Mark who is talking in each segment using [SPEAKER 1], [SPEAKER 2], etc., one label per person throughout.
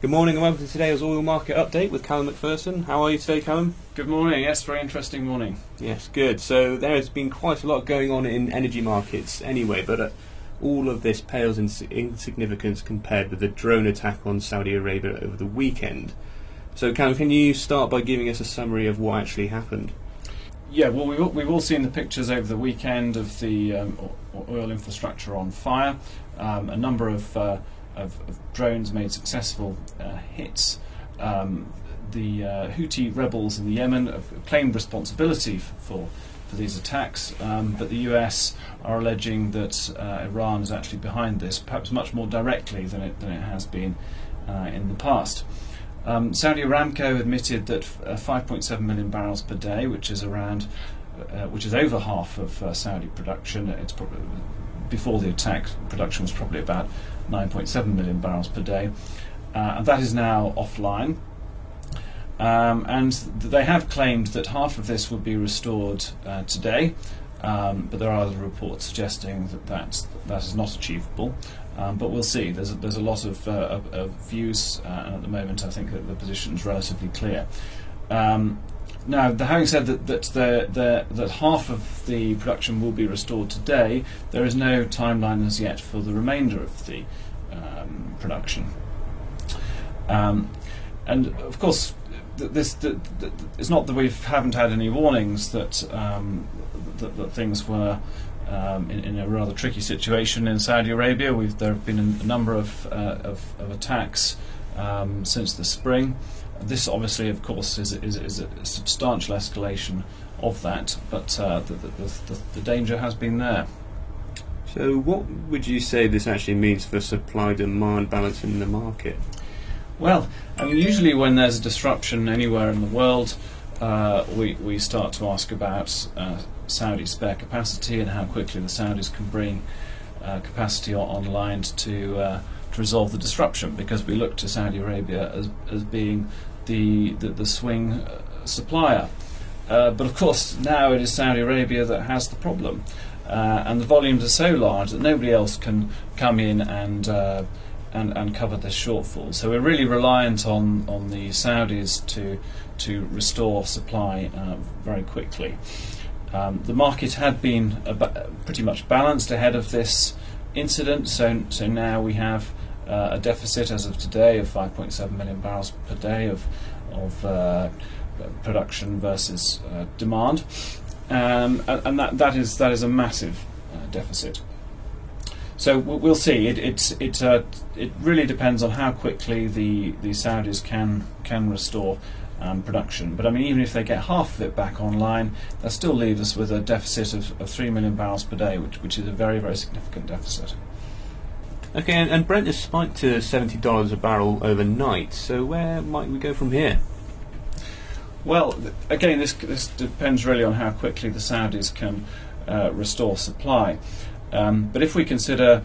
[SPEAKER 1] Good morning and welcome to today's oil market update with Callum McPherson. How are you today, Callum?
[SPEAKER 2] Good morning. Yes, very interesting morning.
[SPEAKER 1] Yes, good. So there has been quite a lot going on in energy markets anyway, but all of this pales in insignificance compared with the drone attack on Saudi Arabia over the weekend. So Callum, can you start by giving us a summary of what actually happened?
[SPEAKER 2] Yeah, well, we've all seen the pictures over the weekend of the oil infrastructure on fire. A number of drones made successful hits. The Houthi rebels in the Yemen have claimed responsibility for these attacks, but the US are alleging that Iran is actually behind this, perhaps much more directly than it has been in the past. Saudi Aramco admitted that 5.7 million barrels per day, which is over half of Saudi production. It's probably, before the attack, production was probably about 9.7 million barrels per day, and that is now offline. And they have claimed that half of this would be restored today, but there are other reports suggesting that is not achievable. But we'll see. There's a lot of views, and at the moment I think that the position is relatively clear. Now, having said that half of the production will be restored today, there is no timeline as yet for the remainder of the production. And of course, it's not that we haven't had any warnings that things were in a rather tricky situation in Saudi Arabia. There have been a number of attacks since the spring. This obviously, of course, is a substantial escalation of that, but the danger has been there.
[SPEAKER 1] So what would you say this actually means for supply-demand balance in the market?
[SPEAKER 2] Well, I mean, usually when there's a disruption anywhere in the world, we start to ask about Saudi spare capacity and how quickly the Saudis can bring capacity online to resolve the disruption, because we look to Saudi Arabia as being the swing supplier. But of course now it is Saudi Arabia that has the problem, and the volumes are so large that nobody else can come in and cover this shortfall. So we're really reliant on the Saudis to restore supply very quickly. The market had been pretty much balanced ahead of this incident, so now we have a deficit as of today of 5.7 million barrels per day of production versus demand, and that is a massive deficit. So we'll see. It really depends on how quickly the Saudis can restore production. But I mean, even if they get half of it back online, that still leaves us with a deficit of 3 million barrels per day, which is a very, very significant deficit.
[SPEAKER 1] Okay, and Brent has spiked to $70 a barrel overnight. So where might we go from here?
[SPEAKER 2] Well, again, this depends really on how quickly the Saudis can restore supply. But if we consider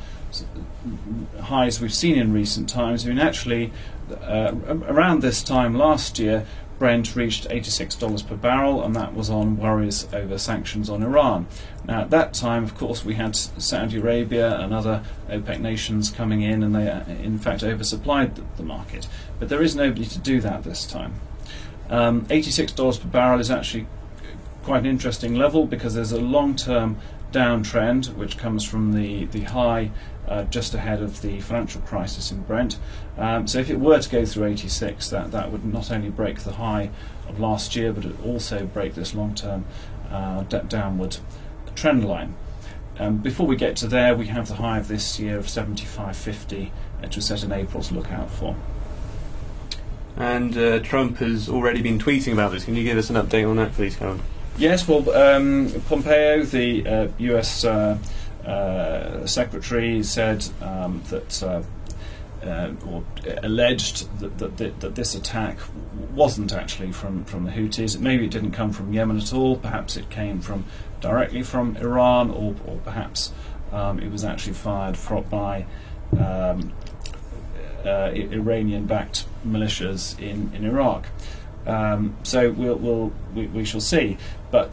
[SPEAKER 2] highs we've seen in recent times, I mean, actually, around this time last year, Brent reached $86 per barrel, and that was on worries over sanctions on Iran. Now, at that time, of course, we had Saudi Arabia and other OPEC nations coming in, and they, in fact, oversupplied the market. But there is nobody to do that this time. $86 per barrel is actually quite an interesting level, because there's a long-term downtrend which comes from the high just ahead of the financial crisis in Brent. So if it were to go through 86, that would not only break the high of last year, but it would also break this long-term downward trend line. Before we get to there, we have the high of this year of 75.50, which was set in April to look out for.
[SPEAKER 1] And Trump has already been tweeting about this. Can you give us an update on that, please, Callum?
[SPEAKER 2] Yes, well, Pompeo, the US secretary, said that, or alleged that this attack wasn't actually from the Houthis. Maybe it didn't come from Yemen at all. Perhaps it came directly from Iran, or perhaps it was actually fired by Iranian-backed militias in Iraq. So we shall see. But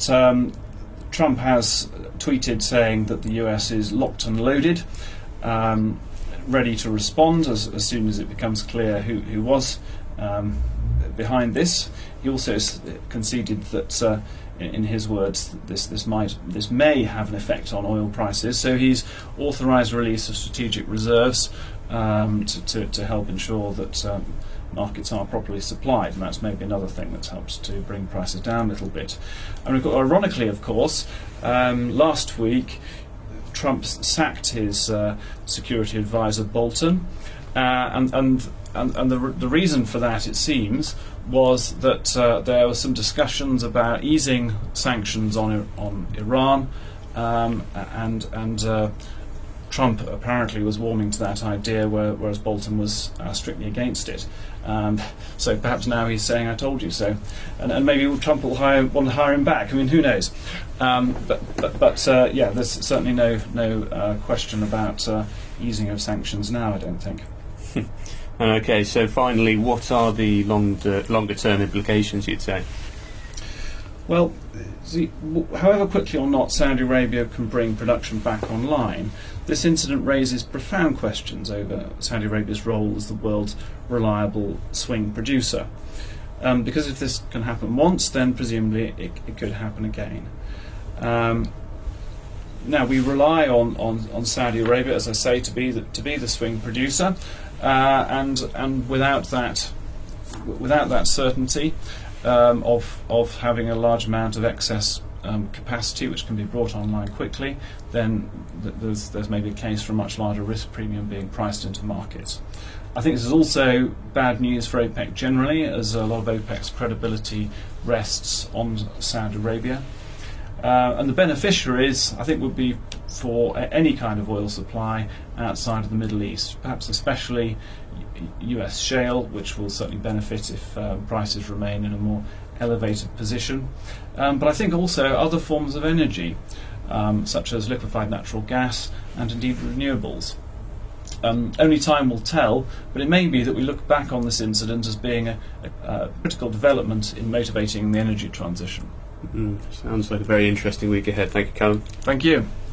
[SPEAKER 2] Trump has tweeted saying that the US is locked and loaded. ready to respond as soon as it becomes clear who was behind this. He also conceded that, in his words, this may have an effect on oil prices. So he's authorised release of strategic reserves to help ensure that markets are properly supplied, and that's maybe another thing that's helped to bring prices down a little bit. And we've got, ironically, of course, last week Trump sacked his security advisor Bolton, and the reason for that, it seems, was that there were some discussions about easing sanctions on Iran, and Trump apparently was warming to that idea, whereas Bolton was strictly against it. So perhaps now he's saying, "I told you so," and maybe Trump will want to hire him back. I mean, who knows? But yeah, there's certainly no question about easing of sanctions now, I don't think.
[SPEAKER 1] Okay, so finally, what are the longer term implications, you'd say?
[SPEAKER 2] Well, however quickly or not Saudi Arabia can bring production back online, this incident raises profound questions over Saudi Arabia's role as the world's reliable swing producer. Because if this can happen once, then presumably it could happen again. Now, we rely on Saudi Arabia, as I say, to be the swing producer, and without that certainty of having a large amount of excess capacity which can be brought online quickly, then there's maybe a case for a much larger risk premium being priced into markets. I think this is also bad news for OPEC generally, as a lot of OPEC's credibility rests on Saudi Arabia. And the beneficiaries, I think, would be for any kind of oil supply outside of the Middle East, perhaps especially US shale, which will certainly benefit if prices remain in a more elevated position. But I think also other forms of energy, such as liquefied natural gas and indeed renewables. Only time will tell, but it may be that we look back on this incident as being a critical development in motivating the energy transition.
[SPEAKER 1] Sounds like a very interesting week ahead. Thank you, Callum.
[SPEAKER 2] Thank you.